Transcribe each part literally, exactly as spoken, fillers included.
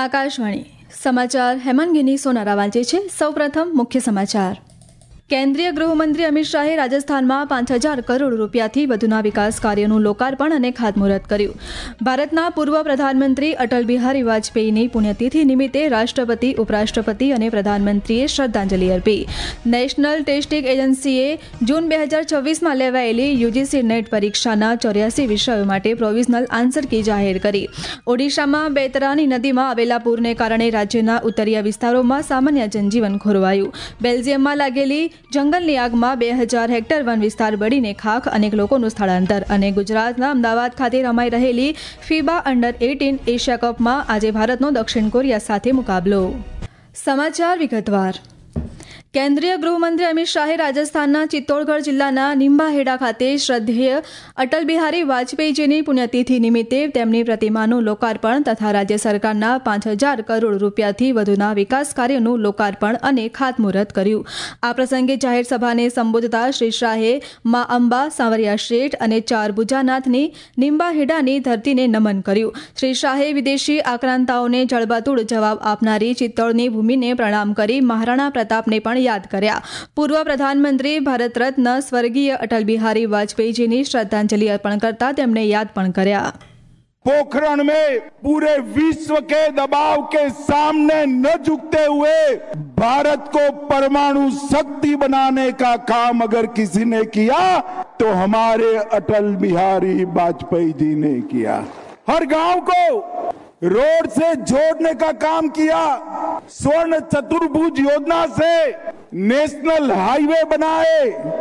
આકાશવાણી સમાચાર હેમંત ગીની સોનારા વાંચે છે. સૌપ્રથમ મુખ્ય સમાચાર. કેન્દ્રીય ગૃહમંત્રી અમિત શાહે રાજસ્થાનમાં પાંચ હજાર કરોડ રૂપિયાથી વધુના વિકાસ કાર્યોનું લોકાર્પણ અને ખાતમુહૂર્ત કર્યું. ભારતના પૂર્વ પ્રધાનમંત્રી અટલ બિહારી વાજપેયીની પુણ્યતિથિ નિમિત્તે રાષ્ટ્રપતિ, ઉપરાષ્ટ્રપતિ અને પ્રધાનમંત્રીએ શ્રદ્ધાંજલિ અર્પી. નેશનલ ટેસ્ટિંગ એજન્સીએ જૂન બે હજાર છવ્વીસમાં લેવાયેલી યુજીસી નેટ પરીક્ષાના ચોર્યાસી વિષયો માટે પ્રોવિઝનલ આન્સર કી જાહેર કરી. ઓડિશામાં બેતરાની નદીમાં આવેલા પૂરને કારણે રાજ્યના ઉત્તરીય વિસ્તારોમાં સામાન્ય જનજીવન ખોરવાયું. બેલ્જિયમમાં લાગેલી જંગલની આગમાં બે હજાર હેક્ટર વન વિસ્તાર બળીને ખાખ, અનેક લોકોનું સ્થળાંતર. અને ગુજરાતના અમદાવાદ ખાતે રમાઈ રહેલી ફીબા અંડર એટીન એશિયા કપમાં આજે ભારતનો દક્ષિણ કોરિયા સાથે મુકાબલો. સમાચાર વિગતવાર. કેન્દ્રીય ગૃહમંત્રી અમિત શાહે રાજસ્થાનના ચિત્તોડગઢ જિલ્લાના નિંબાહેડા ખાતે શ્રદ્ધેય અટલ બિહારી વાજપેયીજીની પુણ્યતિથિ નિમિત્તે તેમની પ્રતિમાનું લોકાર્પણ તથા રાજ્ય સરકારના પાંચ હજાર કરોડ રૂપિયાથી વધુના વિકાસ કાર્યોનું લોકાર્પણ અને ખાતમુહૂર્ત કર્યું. આ પ્રસંગે જાહેર સભાને સંબોધતા શ્રી શાહે મા અંબા, સાંવરિયા શેઠ અને ચાર ભુજાનાથની નિંબાહેડાની ધરતીને નમન કર્યું. શ્રી શાહે વિદેશી આક્રાંતાઓને જડબાતોડ જવાબ આપનારી ચિત્તોડની ભૂમિને પ્રણામ કરી મહારાણા પ્રતાપને પણ યાદ કર્યા. પૂર્વ પ્રધાનમંત્રી ભારત રત્ન સ્વર્ગીય અટલ બિહારી વાજपेयीजीની श्रद्धांजलि अर्पण करता તેમણે યાદ પણ કર્યા. पोखरण में पूरे विश्व के दबाव के सामने न झुकते हुए भारत को परमाणु शक्ति बनाने का काम अगर किसी ने किया तो हमारे अटल बिहारी वाजपेयी जी ने किया. हर गांव को रोड से जोड़ने का काम किया. स्वर्ण चतुर्भुज योजना से नेशनल हाईवे बनाए.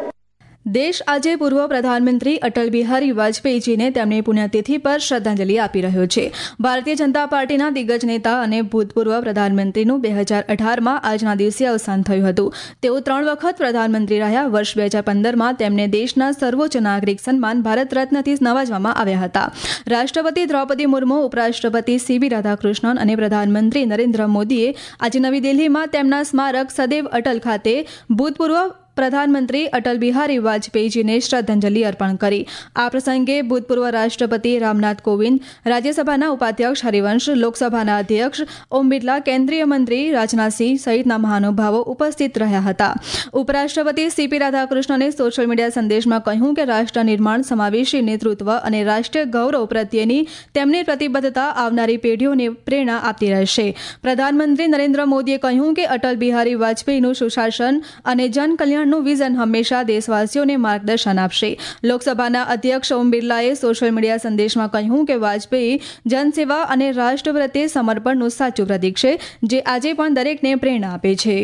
દેશ આજે પૂર્વ પ્રધાનમંત્રી અટલ બિહારી વાજપેયીજીને તેમની પુણ્યતિથિ પર શ્રદ્ધાંજલિ આપી રહ્યો છે. ભારતીય જનતા પાર્ટીના દિગ્ગજ નેતા અને ભૂતપૂર્વ પ્રધાનમંત્રીનું બે હજાર અઢારમાં આજના દિવસે અવસાન થયું હતું. તેઓ ત્રણ વખત પ્રધાનમંત્રી રહ્યા. વર્ષ બે હજાર પંદરમાં તેમને દેશના સર્વોચ્ચ નાગરિક સન્માન ભારત રત્નથી નવાજવામાં આવ્યા હતા. રાષ્ટ્રપતિ દ્રૌપદી મુર્મુ, ઉપરાષ્ટ્રપતિ સીવી રાધાકૃષ્ણન અને પ્રધાનમંત્રી નરેન્દ્ર મોદીએ આજે નવી દિલ્હીમાં તેમના સ્મારક સદૈવ અટલ ખાતે ભૂતપૂર્વ પ્રધાનમંત્રી અટલ બિહારી વાજપેયીજીને શ્રદ્ધાંજલિ અર્પણ કરી. આ પ્રસંગે ભૂતપૂર્વ રાષ્ટ્રપતિ રામનાથ કોવિંદ, રાજ્યસભાના ઉપાધ્યક્ષ હરિવંશ, લોકસભાના અધ્યક્ષ ઓમ બિરલા, કેન્દ્રીય મંત્રી રાજનાથસિંહ સહિતના મહાનુભાવો ઉપસ્થિત રહ્યા હતા. ઉપરાષ્ટ્રપતિ સીપી રાધાકૃષ્ણને સોશિયલ મીડિયા સંદેશમાં કહ્યું કે રાષ્ટ્ર નિર્માણ, સમાવેશી નેતૃત્વ અને રાષ્ટ્રીય ગૌરવ પ્રત્યેની તેમની પ્રતિબદ્ધતા આવનારી પેઢીઓને પ્રેરણા આપતી રહેશે. પ્રધાનમંત્રી નરેન્દ્ર મોદીએ કહ્યું કે અટલ બિહારી વાજપેયીનું સુશાસન અને જનકલ્યાણ નું વિઝન હંમેશા દેશવાસીઓને માર્ગદર્શન આપશે. લોકસભાના અધ્યક્ષ ઓમ બિરલાએ સોશિયલ મીડિયા સંદેશમાં કહ્યું કે વાજપેયી જનસેવા અને રાષ્ટ્ર પ્રત્યે સમર્પણનું સાચું પ્રતીક છે, જે આજે પણ દરેકને પ્રેરણા આપે છે.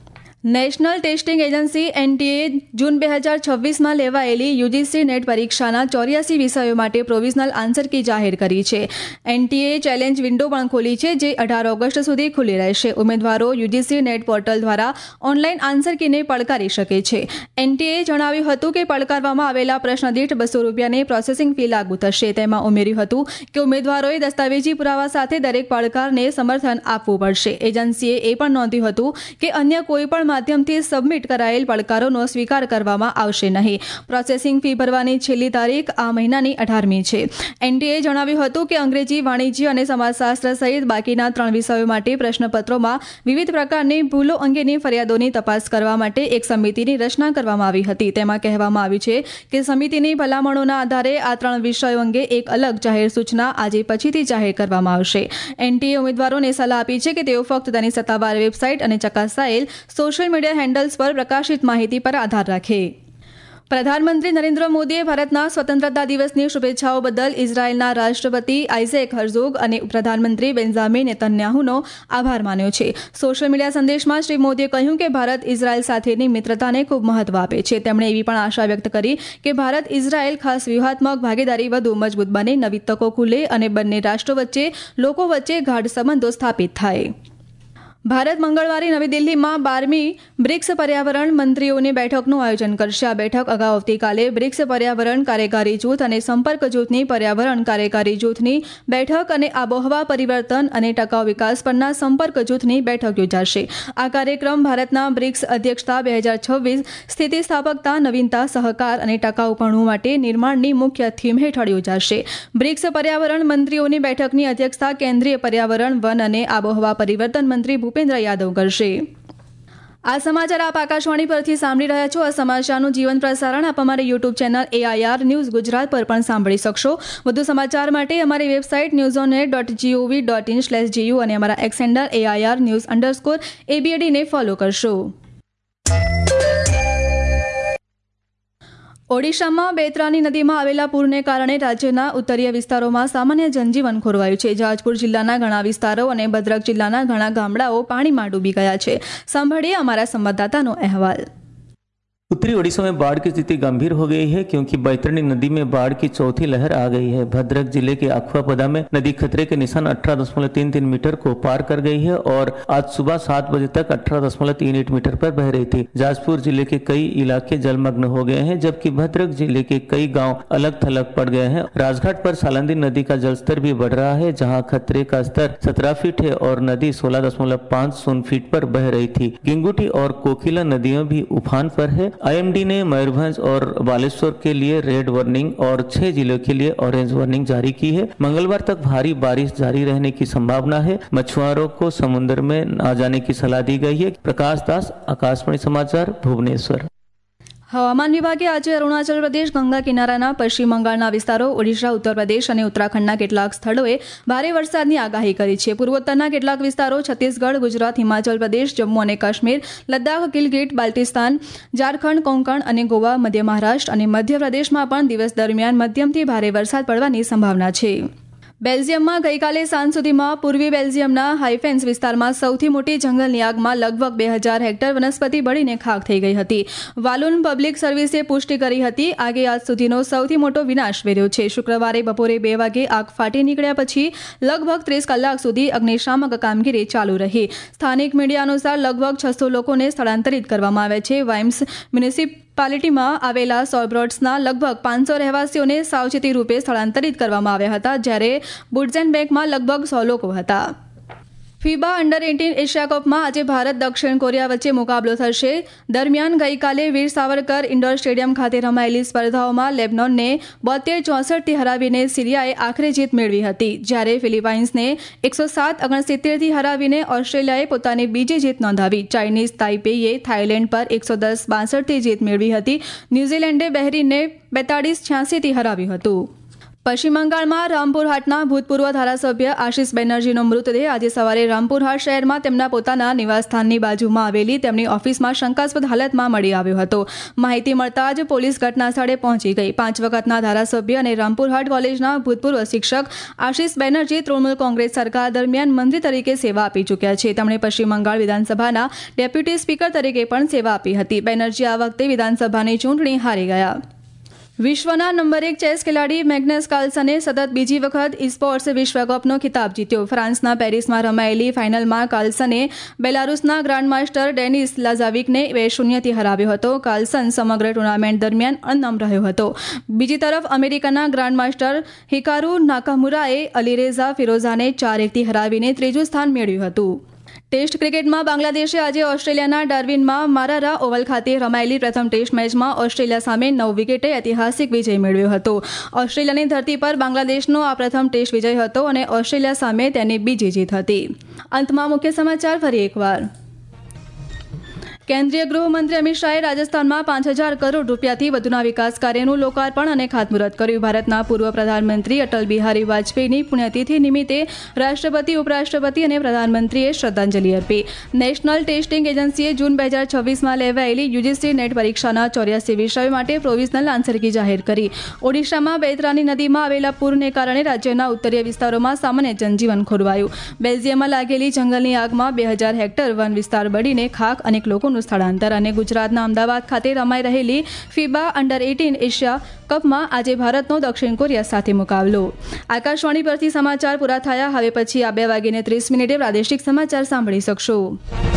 National testing agency NTA June બે હજાર છવ્વીસમાં લેવાયેલી યુજીસી નેટ પરીક્ષાના ચોર્યાસી વિષયો માટે પ્રોવિઝનલ આન્સર કી જાહેર કરી છે. એનટીએ ચેલેન્જ વિન્ડો પણ ખોલી છે, જે અઢાર ઓગસ્ટ સુધી ખુલ્લી રહેશે. ઉમેદવારો યુજીસી નેટ પોર્ટલ દ્વારા ઓનલાઈન આન્સર કીને પડકારી શકે છે. એનટીએ જણાવ્યું હતું કે પડકારવામાં આવેલા પ્રશ્ન દીઠ બસો રૂપિયાની પ્રોસેસિંગ ફી લાગુ થશે. તેમાં ઉમેર્યું હતું કે ઉમેદવારોએ દસ્તાવેજી પુરાવા સાથે દરેક પડકારને સમર્થન આપવું પડશે. એજન્સીએ એ પણ નોંધ્યું હતું કે અન્ય કોઈ પણ માધ્યમથી સબમિટ કરાયેલ પડકારોનો સ્વીકાર કરવામાં આવશે નહીં. પ્રોસેસિંગ ફી ભરવાની છેલ્લી તારીખ આ મહિનાની અઢારમી છે. એનટીએ જણાવ્યું હતું કે અંગ્રેજી, વાણિજ્ય અને સમાજશાસ્ત્ર સહિત બાકીના ત્રણ વિષયો માટે પ્રશ્નપત્રોમાં વિવિધ પ્રકારની ભૂલો અંગેની ફરિયાદોની તપાસ કરવા માટે એક સમિતિની રચના કરવામાં આવી હતી. તેમાં કહેવામાં આવ્યું છે કે સમિતિની ભલામણોના આધારે આ ત્રણ વિષયો અંગે એક અલગ જાહેર સૂચના આજે પછીથી જાહેર કરવામાં આવશે. એનટીએ ઉમેદવારોને સલાહ આપી છે કે તેઓ ફક્ત તેની સત્તાવાર વેબસાઇટ અને ચકાસાયેલ સોશિયલ મીડિયા હેન્ડલ્સ પર પ્રકાશિત માહિતી પર આધાર રાખે. પ્રધાનમંત્રી નરેન્દ્ર મોદીએ ભારતના સ્વતંત્રતા દિવસની શુભેચ્છાઓ બદલ ઇઝરાયેલના રાષ્ટ્રપતિ આઇઝેક હર્ઝોગ અને પ્રધાનમંત્રી બેન્જામિન નેતન્યાહુનો આભાર માન્યો છે. સોશિયલ મીડિયા સંદેશમાં શ્રી મોદીએ કહ્યું કે ભારત ઇઝરાયેલ સાથેની મિત્રતાને ખૂબ મહત્વ આપે છે. તેમણે એવી પણ આશા વ્યક્ત કરી કે ભારત ઇઝરાયેલ ખાસ વ્યૂહાત્મક ભાગીદારી વધુ મજબૂત બને, નવી તકો ખુલે અને બંને રાષ્ટ્રો વચ્ચે લોકો વચ્ચે ગાઢ સંબંધો સ્થાપિત થાય. ભારત મંગળવારે નવી દિલ્હીમાં બારમી બ્રિક્સ પર્યાવરણ મંત્રીઓની બેઠકનું આયોજન કરશે. આ બેઠક અગાઉ આવતીકાલે બ્રિક્સ પર્યાવરણ કાર્યકારી જૂથ અને સંપર્ક જૂથની પર્યાવરણ કાર્યકારી જૂથની બેઠક અને આબોહવા પરિવર્તન અને ટકાઉ વિકાસ પરના સંપર્ક જૂથની બેઠક યોજાશે. આ કાર્યક્રમ ભારતના બ્રિક્સ અધ્યક્ષતા બે હજાર છવ્વીસ સ્થિતિસ્થાપકતા, નવીનતા, સહકાર અને ટકાઉપણું માટે નિર્માણની મુખ્ય થીમ હેઠળ યોજાશે. બ્રિક્સ પર્યાવરણ મંત્રીઓની બેઠકની અધ્યક્ષતા કેન્દ્રીય પર્યાવરણ, વન અને આબોહવા પરિવર્તન મંત્રી ભૂપેન્દ્ર યાદવ કરશે. આ સમાચાર આપ આકાશવાણી પરથી સાંભળી રહ્યા છો. આ સમાચારનું જીવન પ્રસારણ આપ અમારી YouTube channel AIR news Gujarat પર પણ સાંભળી શકશો. વધુ સમાચાર માટે અમારી website news on air dot GOV dot in slash GU અને અમારા X handle AIR news underscore એબીએડીને ફોલો કરશો. ઓડિશામાં બેતરાની નદીમાં આવેલા પૂરને કારણે રાજ્યના ઉત્તરીય વિસ્તારોમાં સામાન્ય જનજીવન ખોરવાયું છે. જાજપુર જિલ્લાના ઘણા વિસ્તારો અને ભદ્રક જિલ્લાના ઘણા ગામડાઓ પાણીમાં ડૂબી ગયા છે. સાંભળીએ અમારા સંવાદદાતાનો અહેવાલ. उत्तरी ओडिशा में बाढ़ की स्थिति गंभीर हो गई है क्योंकि बैतरणी नदी में बाढ़ की चौथी लहर आ गई है. भद्रक जिले के अखवापदा में नदी खतरे के निशान अठारह दशमलव तीन तीन मीटर को पार कर गई है और आज सुबह सात बजे तक अठारह दशमलव तीन आठ मीटर पर बह रही थी. जाजपुर जिले के कई इलाके जलमग्न हो गए हैं जबकि भद्रक जिले के कई गांव अलग थलग पड़ गए हैं. राजघाट पर सालंदी नदी का जलस्तर भी बढ़ रहा है जहां खतरे का स्तर सत्रह फीट है और नदी सोलह दशमलव पाँच शून्य फीट पर बह रही थी. गिंगुटी और कोकिला नदियां भी उफान पर है. आईएमडी ने मयूरभंज और बालेश्वर के लिए रेड वार्निंग और छह जिलों के लिए ऑरेंज वार्निंग जारी की है. मंगलवार तक भारी बारिश जारी रहने की संभावना है. मछुआरों को समुद्र में न जाने की सलाह दी गई है. प्रकाश दास, आकाशवाणी समाचार, भुवनेश्वर. હવામાન વિભાગે આજે અરુણાચલ પ્રદેશ, ગંગા કિનારાના પશ્ચિમ બંગાળના વિસ્તારો, ઓડિશા, ઉત્તર પ્રદેશ અને ઉત્તરાખંડના કેટલાક સ્થળોએ ભારે વરસાદની આગાહી કરી છે. પૂર્વોત્તરના કેટલાક વિસ્તારો, છત્તીસગઢ, ગુજરાત, હિમાચલ પ્રદેશ, જમ્મુ અને કાશ્મીર, લદ્દાખ, ગિલગિટ, બાલ્ટિસ્તાન, ઝારખંડ, કોંકણ અને ગોવા, મધ્ય મહારાષ્ટ્ર અને મધ્યપ્રદેશમાં પણ દિવસ દરમિયાન મધ્યમથી ભારે વરસાદ પડવાની સંભાવના છે. બેલ્જિયમમાં ગઈકાલે સાંજ સુધીમાં પૂર્વી બેલ્જિયમના હાઇફેન્સ વિસ્તારમાં સૌથી મોટી જંગલની આગમાં લગભગ બે હજાર હેક્ટર વનસ્પતિ બળીને ખાખ થઈ ગઈ હતી. વાલુન પબ્લિક સર્વિસે પુષ્ટિ કરી હતી. આગે આજ સુધીનો સૌથી મોટો વિનાશ વેર્યો છે. શુક્રવારે બપોરે બે વાગે આગ ફાટી નીકળ્યા પછી લગભગ ત્રીસ કલાક સુધી અગ્નિશામક કામગીરી ચાલુ રહી. સ્થાનિક મીડિયા અનુસાર લગભગ છસો લોકોને સ્થળાંતરિત કરવામાં આવ્યા છે. વાઇમ્સ મ્યુનિસિપાલિટીમાં આવેલા સોબ્રોડ્સના લગભગ પાંચસો રહેવાસીઓને સાવચેતી રૂપે સ્થળાંતરિત કરવામાં આવ્યા હતા જ્યારે બુડઝેનબેકમાં લગભગ સો લોકો હતા. ફીબા અંડર એટીન એશિયા કપમાં આજે ભારત દક્ષિણ કોરિયા વચ્ચે મુકાબલો થશે. દરમિયાન ગઈકાલે વીર સાવરકર ઇન્ડોર સ્ટેડિયમ ખાતે રમાયેલી સ્પર્ધાઓમાં લેબનોનને બોતેર ચોસઠથી હરાવીને સિરિયાએ આખરી જીત મેળવી હતી જ્યારે ફિલિપાઇન્સને એકસો સાત ઓગણસિત્તેરથી હરાવીને ઓસ્ટ્રેલિયાએ પોતાની બીજી જીત નોંધાવી. ચાઇનીઝ તાઇપેઈએ થાઇલેન્ડ પર એકસો દસ બાસઠથી જીત મેળવી હતી. ન્યૂઝીલેન્ડે બહેરીનને બેતાળીસ છ્યાસીથી હરાવ્યું હતું. પશ્ચિમ બંગાળમાં રામપુરહાટના ભૂતપૂર્વ ધારાસભ્ય આશિષ બેનર્જીનો મૃતદેહ આજે સવારે રામપુરહાટ શહેરમાં તેમના પોતાના નિવાસસ્થાનની બાજુમાં આવેલી તેમની ઓફિસમાં શંકાસ્પદ હાલતમાં મળી આવ્યો હતો. માહિતી મળતા જ પોલીસ ઘટના સ્થળે પહોંચી ગઈ. પાંચ વખતના ધારાસભ્ય અને રામપુરહાટ કોલેજના ભૂતપૂર્વ શિક્ષક આશિષ બેનર્જી તૃણમૂલ કોંગ્રેસ સરકાર દરમિયાન મંત્રી તરીકે સેવા આપી ચૂક્યા છે. તેમણે પશ્ચિમ બંગાળ વિધાનસભાના ડેપ્યુટી સ્પીકર તરીકે પણ સેવા આપી હતી. બેનર્જી આ વખતે વિધાનસભાની ચૂંટણી હારી ગયા. વિશ્વના નંબર એક ચેસ ખેલાડી મેગ્નસ કાર્લસને સતત બીજી વખત ઇસ્પોર્ટ્સ વિશ્વકપનો ખિતાબ જીત્યો. ફ્રાન્સના પેરિસમાં રમાયેલી ફાઇનલમાં કાર્લસને બેલારુસના ગ્રાન્ડમાસ્ટર ડેનિસ લાઝાવિકને બે શૂન્યથી હરાવ્યો હતો. કાર્લસન સમગ્ર ટુર્નામેન્ટ દરમિયાન અનનમ રહ્યો હતો. બીજી તરફ અમેરિકાના ગ્રાન્ડમાસ્ટર હિકારુ નાકામુરાએ અલીરેઝા ફિરોઝાને ચાર એકથી હરાવીને ત્રીજું સ્થાન મેળવ્યું હતું. ટેસ્ટ ક્રિકેટમાં બાંગ્લાદેશે આજે ઓસ્ટ્રેલિયાના ડાર્વિનમાં મારારા ઓવલ ખાતે રમાયેલી પ્રથમ ટેસ્ટ મેચમાં ઓસ્ટ્રેલિયા સામે નવ વિકેટે ઐતિહાસિક વિજય મેળવ્યો હતો. ઓસ્ટ્રેલિયાની ધરતી પર બાંગ્લાદેશનો આ પ્રથમ ટેસ્ટ વિજય હતો અને ઓસ્ટ્રેલિયા સામે તેની બીજી જીત હતી. અંતમાં મુખ્ય સમાચાર ફરી એકવાર. કેન્દ્રીય ગૃહમંત્રી અમિત શાહે રાજસ્થાનમાં પાંચ હજાર કરોડ રૂપિયાથી વધુના વિકાસ કાર્યનું લોકાર્પણ અને ખાતમુહૂર્ત કર્યું. ભારતના પૂર્વ પ્રધાનમંત્રી અટલ બિહારી વાજપેયીની પુણ્યતિથિ નિમિત્તે રાષ્ટ્રપતિ, ઉપરાષ્ટ્રપતિ અને પ્રધાનમંત્રીએ શ્રદ્ધાંજલિ આપી. નેશનલ ટેસ્ટિંગ એજન્સીએ જૂન બે હજાર છવ્વીસમાં લેવાયેલી યુજીસી નેટ પરીક્ષાના ચોર્યાસી વિષયો માટે પ્રોવિઝનલ આન્સર કી જાહેર કરી. ઓડિશામાં બેતરાની નદીમાં આવેલા પૂરને કારણે રાજ્યના ઉત્તરીય વિસ્તારોમાં સામાન્ય જનજીવન ખોરવાયું. બેલ્જિયમમાં લાગેલી જંગલની આગમાં બે હજાર હેક્ટર વન વિસ્તાર બળીને ખાખ, અનેક લોકોનું ખેલાડીઓનું સ્થળાંતર અને ગુજરાતના અમદાવાદ ખાતે રમાઈ રહેલી ફીબા અંડર એટીન એશિયા કપમાં આજે ભારતનો દક્ષિણ કોરિયા સાથે મુકાબલો. આકાશવાણી પરથી સમાચાર પૂરા થયા. હવે પછી આ બે વાગીને ત્રીસ મિનિટે પ્રાદેશિક સમાચાર સાંભળી શકશો.